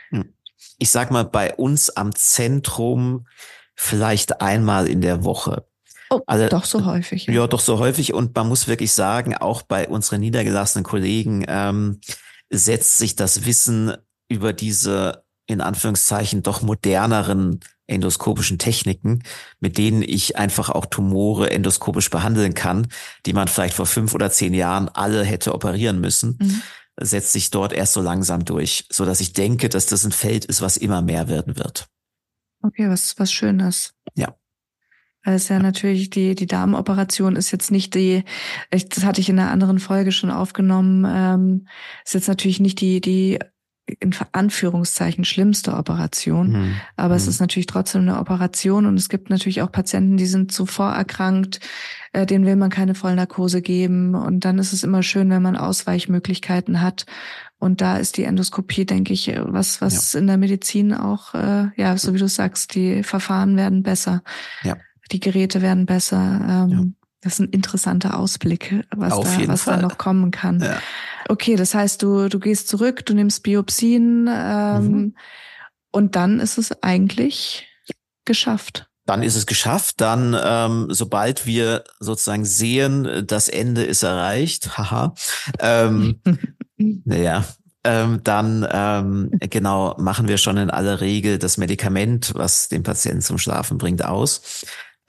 Ich sag mal, bei uns am Zentrum vielleicht einmal in der Woche. Oh, also, doch so häufig. Ja, doch so häufig. Und man muss wirklich sagen, auch bei unseren niedergelassenen Kollegen setzt sich das Wissen über diese in Anführungszeichen doch moderneren endoskopischen Techniken, mit denen ich einfach auch Tumore endoskopisch behandeln kann, die man vielleicht vor 5 oder 10 Jahren alle hätte operieren müssen, setzt sich dort erst so langsam durch, so dass ich denke, dass das ein Feld ist, was immer mehr werden wird. Okay, was Schönes. Ja. Weil es ja natürlich, die Darmoperation ist jetzt nicht das hatte ich in einer anderen Folge schon aufgenommen, ist jetzt natürlich nicht die in Anführungszeichen schlimmste Operation. Aber es ist natürlich trotzdem eine Operation und es gibt natürlich auch Patienten, die sind so vorerkrankt, denen will man keine Vollnarkose geben und dann ist es immer schön, wenn man Ausweichmöglichkeiten hat. Und da ist die Endoskopie, denke ich, was in der Medizin auch, so wie du sagst, die Verfahren werden besser. Ja. Die Geräte werden besser. Das ist ein interessanter Ausblick, was da noch kommen kann. Ja. Okay, das heißt, du gehst zurück, du nimmst Biopsien und dann ist es eigentlich geschafft. Dann ist es geschafft. Dann, sobald wir sozusagen sehen, das Ende ist erreicht, genau, machen wir schon in aller Regel das Medikament, was den Patienten zum Schlafen bringt, aus.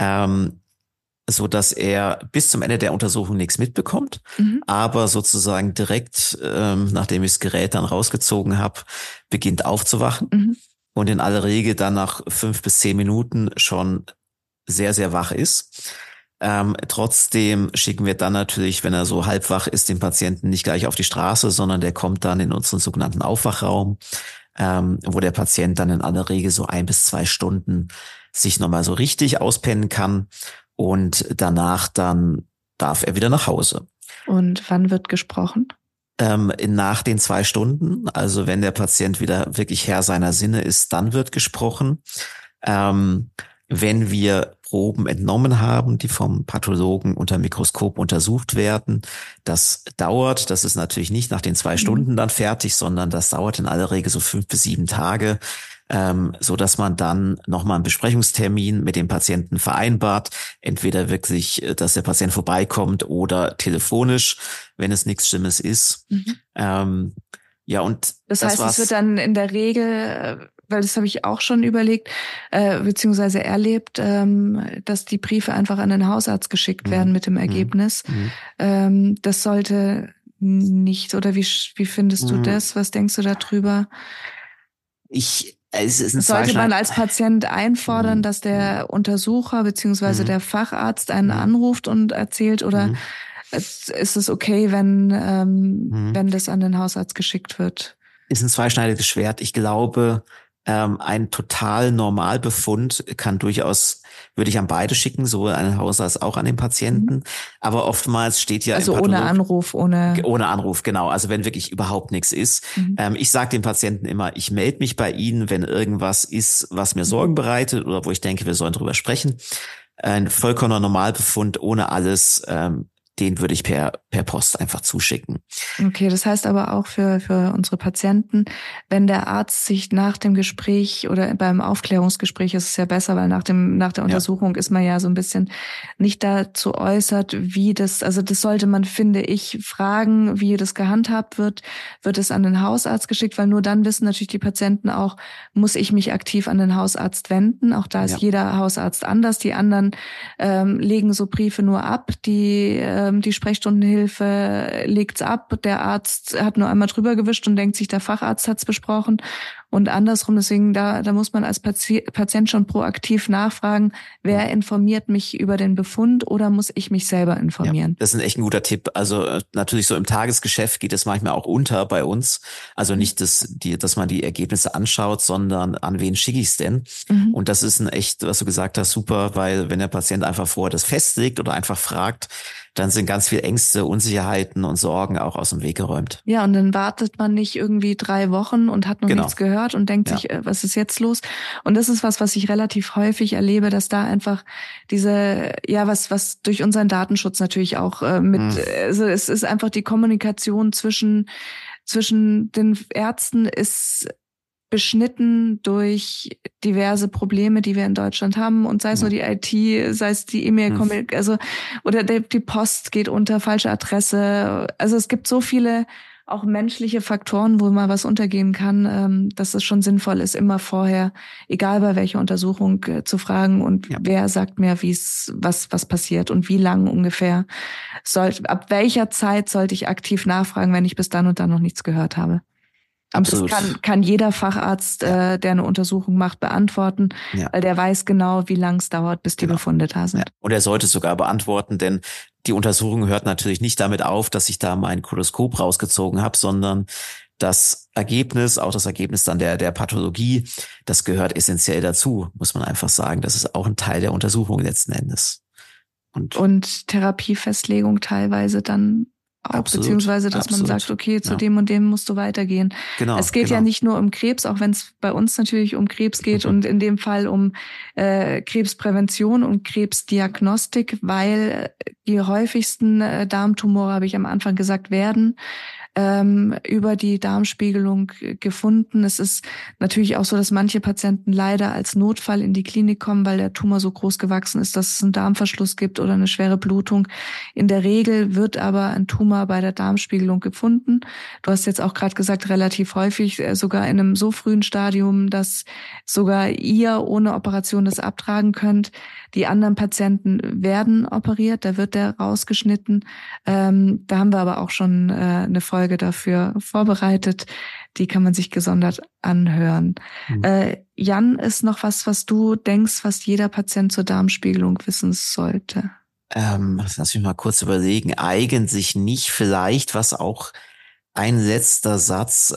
So dass er bis zum Ende der Untersuchung nichts mitbekommt, aber sozusagen direkt, nachdem ich das Gerät dann rausgezogen habe, beginnt aufzuwachen und in aller Regel dann nach 5 bis 10 Minuten schon sehr, sehr wach ist. Trotzdem schicken wir dann natürlich, wenn er so halb wach ist, den Patienten nicht gleich auf die Straße, sondern der kommt dann in unseren sogenannten Aufwachraum, wo der Patient dann in aller Regel so 1 bis 2 Stunden sich nochmal so richtig auspennen kann. Und danach dann darf er wieder nach Hause. Und wann wird gesprochen? Nach den 2 Stunden, also wenn der Patient wieder wirklich Herr seiner Sinne ist, dann wird gesprochen. Wenn wir Proben entnommen haben, die vom Pathologen unter Mikroskop untersucht werden, das dauert, das ist natürlich nicht nach den 2 Stunden dann fertig, sondern das dauert in aller Regel so 5 bis 7 Tage. So dass man dann nochmal einen Besprechungstermin mit dem Patienten vereinbart, entweder wirklich, dass der Patient vorbeikommt oder telefonisch, wenn es nichts Schlimmes ist. Und das heißt, es wird dann in der Regel, weil das habe ich auch schon überlegt, beziehungsweise erlebt, dass die Briefe einfach an den Hausarzt geschickt werden mit dem Ergebnis. Das sollte nicht, oder wie findest du das? Was denkst du darüber? Sollte man als Patient einfordern, dass der Untersucher beziehungsweise der Facharzt einen anruft und erzählt, oder ist es okay, wenn das an den Hausarzt geschickt wird? Ist ein zweischneidiges Schwert. Ich glaube, ein total Normalbefund kann durchaus, würde ich an beide schicken, sowohl an den Hausarzt als auch an den Patienten. Aber oftmals steht ja also ohne Anruf, ohne Anruf, genau. Also wenn wirklich überhaupt nichts ist. Ich sage den Patienten immer, ich melde mich bei Ihnen, wenn irgendwas ist, was mir Sorgen bereitet oder wo ich denke, wir sollen drüber sprechen. Ein vollkommener Normalbefund ohne alles den würde ich per Post einfach zuschicken. Okay, das heißt aber auch für unsere Patienten, wenn der Arzt sich nach dem Gespräch oder beim Aufklärungsgespräch, ist es ja besser, weil nach der Untersuchung ist man ja so ein bisschen nicht dazu äußert, wie das, also das sollte man, finde ich, fragen, wie das gehandhabt wird. Wird es an den Hausarzt geschickt, weil nur dann wissen natürlich die Patienten auch, muss ich mich aktiv an den Hausarzt wenden. Auch da ist jeder Hausarzt anders. Die anderen legen so Briefe nur ab, die Sprechstundenhilfe legt's ab, der Arzt hat nur einmal drüber gewischt und denkt sich, der Facharzt hat's besprochen und andersrum. Deswegen, da muss man als Patient schon proaktiv nachfragen, wer informiert mich über den Befund oder muss ich mich selber informieren? Ja, das ist echt ein guter Tipp. Also natürlich so im Tagesgeschäft geht es manchmal auch unter bei uns. Also nicht, dass man die Ergebnisse anschaut, sondern an wen schicke ich es denn? Mhm. Und das ist ein echt, was du gesagt hast, super, weil wenn der Patient einfach vorher das festlegt oder einfach fragt, dann sind ganz viele Ängste, Unsicherheiten und Sorgen auch aus dem Weg geräumt. Ja, und dann wartet man nicht irgendwie 3 Wochen und hat noch nichts gehört und denkt sich, was ist jetzt los? Und das ist was ich relativ häufig erlebe, dass da einfach diese, was durch unseren Datenschutz natürlich auch also es ist einfach die Kommunikation zwischen den Ärzten ist beschnitten durch diverse Probleme, die wir in Deutschland haben, und sei es nur die IT, sei es die E-Mail, also oder die Post geht unter, falsche Adresse. Also es gibt so viele auch menschliche Faktoren, wo mal was untergehen kann, dass es schon sinnvoll ist, immer vorher, egal bei welcher Untersuchung, zu fragen und wer sagt mir, was passiert und wie lang ungefähr ab welcher Zeit sollte ich aktiv nachfragen, wenn ich bis dann und dann noch nichts gehört habe. Absolut. Das kann jeder Facharzt, der eine Untersuchung macht, beantworten, weil der weiß genau, wie lang es dauert, bis die Befunde da sind. Ja. Und er sollte es sogar beantworten, denn die Untersuchung hört natürlich nicht damit auf, dass ich da mein Koloskop rausgezogen habe, sondern das Ergebnis, auch das Ergebnis dann der Pathologie, das gehört essentiell dazu, muss man einfach sagen. Das ist auch ein Teil der Untersuchung letzten Endes. Und Therapiefestlegung teilweise dann auch, absolut, beziehungsweise, dass man sagt, okay, zu dem und dem musst du weitergehen. Genau, es geht ja nicht nur um Krebs, auch wenn es bei uns natürlich um Krebs geht und in dem Fall um Krebsprävention und Krebsdiagnostik, weil die häufigsten Darmtumore, habe ich am Anfang gesagt, werden über die Darmspiegelung gefunden. Es ist natürlich auch so, dass manche Patienten leider als Notfall in die Klinik kommen, weil der Tumor so groß gewachsen ist, dass es einen Darmverschluss gibt oder eine schwere Blutung. In der Regel wird aber ein Tumor bei der Darmspiegelung gefunden. Du hast jetzt auch gerade gesagt, relativ häufig, sogar in einem so frühen Stadium, dass sogar ihr ohne Operation das abtragen könnt. Die anderen Patienten werden operiert, da wird der rausgeschnitten. Da haben wir aber auch schon eine Folge dafür vorbereitet. Die kann man sich gesondert anhören. Jan, ist noch was du denkst, was jeder Patient zur Darmspiegelung wissen sollte? Lass mich mal kurz überlegen. Eigentlich nicht, vielleicht was auch ein letzter Satz,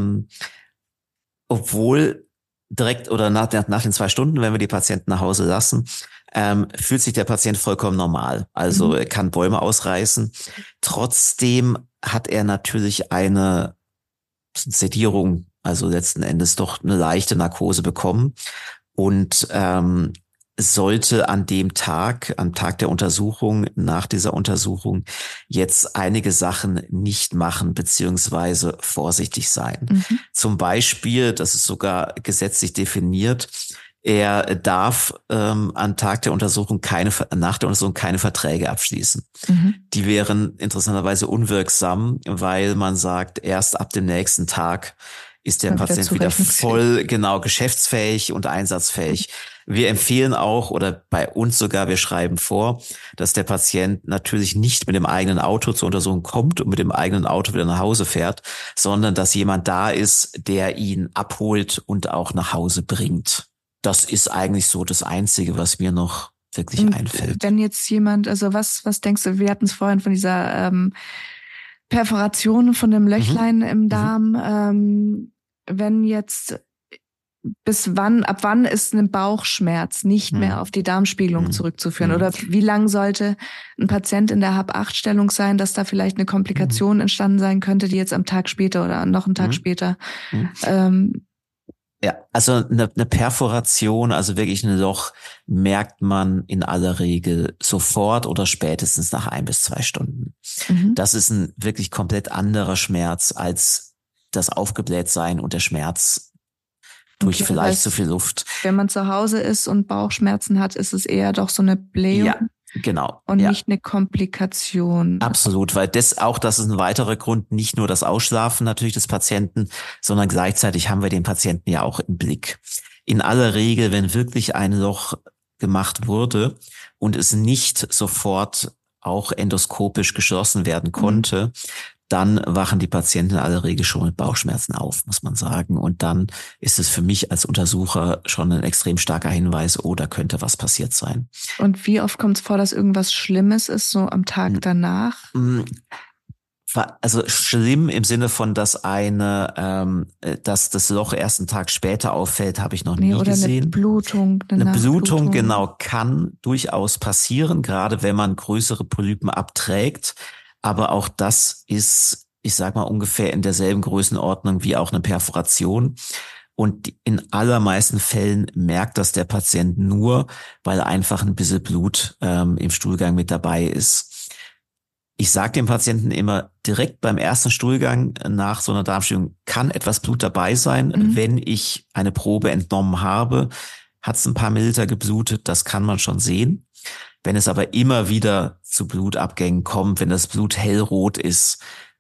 obwohl direkt oder nach den 2 Stunden, wenn wir die Patienten nach Hause lassen, fühlt sich der Patient vollkommen normal. Also er kann Bäume ausreißen. Trotzdem hat er natürlich eine Sedierung, also letzten Endes doch eine leichte Narkose bekommen und sollte am Tag der Untersuchung, nach dieser Untersuchung, jetzt einige Sachen nicht machen beziehungsweise vorsichtig sein. Zum Beispiel, das ist sogar gesetzlich definiert, er darf am Tag der Untersuchung nach der Untersuchung keine Verträge abschließen. Die wären interessanterweise unwirksam, weil man sagt, erst ab dem nächsten Tag ist der Patient wieder voll, geschäftsfähig und einsatzfähig. Wir empfehlen auch, oder bei uns sogar, wir schreiben vor, dass der Patient natürlich nicht mit dem eigenen Auto zur Untersuchung kommt und mit dem eigenen Auto wieder nach Hause fährt, sondern dass jemand da ist, der ihn abholt und auch nach Hause bringt. Das ist eigentlich so das Einzige, was mir noch wirklich einfällt. Wenn jetzt jemand, also was denkst du, wir hatten es vorhin von dieser Perforation von dem Löchlein im Darm, wenn jetzt ab wann ist ein Bauchschmerz nicht mehr auf die Darmspiegelung zurückzuführen? Oder wie lang sollte ein Patient in der Hab-8-Stellung sein, dass da vielleicht eine Komplikation entstanden sein könnte, die jetzt am Tag später oder noch einen Tag später Ja, also eine Perforation, also wirklich ein Loch, merkt man in aller Regel sofort oder spätestens nach 1 bis 2 Stunden. Mhm. Das ist ein wirklich komplett anderer Schmerz als das Aufgeblähtsein und der Schmerz durch Okay, vielleicht zu viel Luft. Wenn man zu Hause ist und Bauchschmerzen hat, ist es eher doch so eine Blähung. Ja, genau. Und ja. nicht eine Komplikation. Absolut, weil das ist ein weiterer Grund, nicht nur das Ausschlafen natürlich des Patienten, sondern gleichzeitig haben wir den Patienten ja auch im Blick. In aller Regel, wenn wirklich ein Loch gemacht wurde und es nicht sofort auch endoskopisch geschlossen werden konnte, dann wachen die Patienten in aller Regel schon mit Bauchschmerzen auf, muss man sagen. Und dann ist es für mich als Untersucher schon ein extrem starker Hinweis, oh, da könnte was passiert sein. Und wie oft kommt es vor, dass irgendwas Schlimmes ist, so am Tag danach? Also schlimm im Sinne von, dass dass das Loch erst einen Tag später auffällt, habe ich noch nie oder gesehen. Eine Blutung, eine Blutung, genau, kann durchaus passieren, gerade wenn man größere Polypen abträgt. Aber auch das ist, ich sag mal, ungefähr in derselben Größenordnung wie auch eine Perforation. Und in allermeisten Fällen merkt das der Patient nur, weil einfach ein bisschen Blut im Stuhlgang mit dabei ist. Ich sage dem Patienten immer, direkt beim ersten Stuhlgang nach so einer Darmspiegelung kann etwas Blut dabei sein. Wenn ich eine Probe entnommen habe, hat es ein paar Milliliter geblutet, das kann man schon sehen. Wenn es aber immer wieder zu Blutabgängen kommt, wenn das Blut hellrot ist,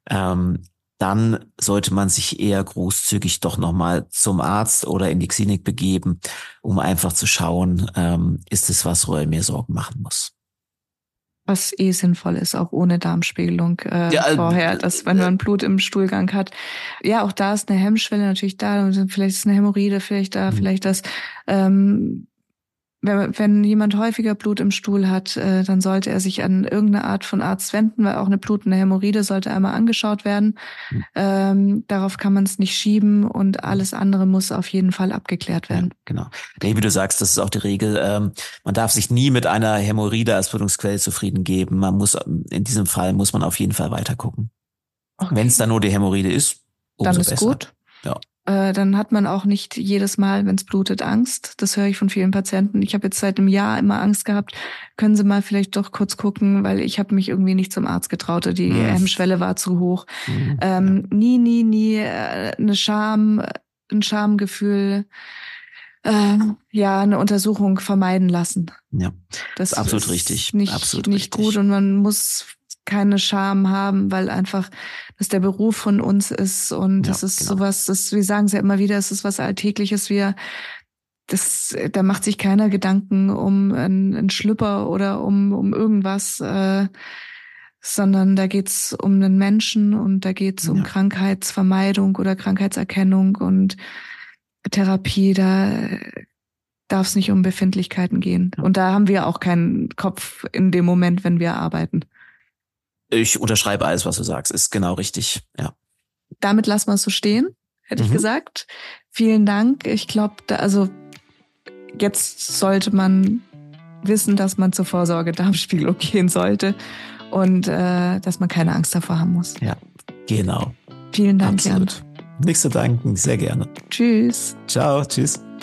dann sollte man sich eher großzügig doch nochmal zum Arzt oder in die Klinik begeben, um einfach zu schauen, ist es was, wo er mir Sorgen machen muss. Was sinnvoll ist, auch ohne Darmspiegelung vorher, dass wenn man Blut im Stuhlgang hat. Ja, auch da ist eine Hemmschwelle natürlich da, vielleicht ist eine Hämorrhoide, vielleicht das. Wenn jemand häufiger Blut im Stuhl hat, dann sollte er sich an irgendeine Art von Arzt wenden, weil auch eine blutende Hämorrhoide sollte einmal angeschaut werden. Darauf kann man es nicht schieben und alles andere muss auf jeden Fall abgeklärt werden. Ja, genau. Nee, wie du sagst, das ist auch die Regel. Man darf sich nie mit einer Hämorrhoide als Blutungsquelle zufrieden geben. In diesem Fall muss man auf jeden Fall weiter gucken. Okay. Wenn es dann nur die Hämorrhoide ist, umso dann ist besser. Gut. Ja. Dann hat man auch nicht jedes Mal, wenn es blutet, Angst. Das höre ich von vielen Patienten. Ich habe jetzt seit einem Jahr immer Angst gehabt. Können Sie mal vielleicht doch kurz gucken, weil ich habe mich irgendwie nicht zum Arzt getraut. Die Hemmschwelle war zu hoch. Nie ein Schamgefühl, eine Untersuchung vermeiden lassen. Ja, das ist absolut richtig. Nicht gut und man muss keine Scham haben, weil einfach das der Beruf von uns ist und das ist sowas, wir sagen es ja immer wieder, es ist was Alltägliches, da macht sich keiner Gedanken um einen Schlüpper oder um irgendwas, sondern da geht's um einen Menschen und da geht's um Krankheitsvermeidung oder Krankheitserkennung und Therapie, da darf es nicht um Befindlichkeiten gehen. Und da haben wir auch keinen Kopf in dem Moment, wenn wir arbeiten. Ich unterschreibe alles, was du sagst. Ist genau richtig, ja. Damit lassen wir es so stehen, hätte ich gesagt. Vielen Dank. Ich glaube, jetzt sollte man wissen, dass man zur Vorsorge Darmspiegelung gehen sollte und dass man keine Angst davor haben muss. Ja, genau. Vielen Dank, Absolut. Jan. Nichts zu danken, sehr gerne. Tschüss. Ciao, tschüss.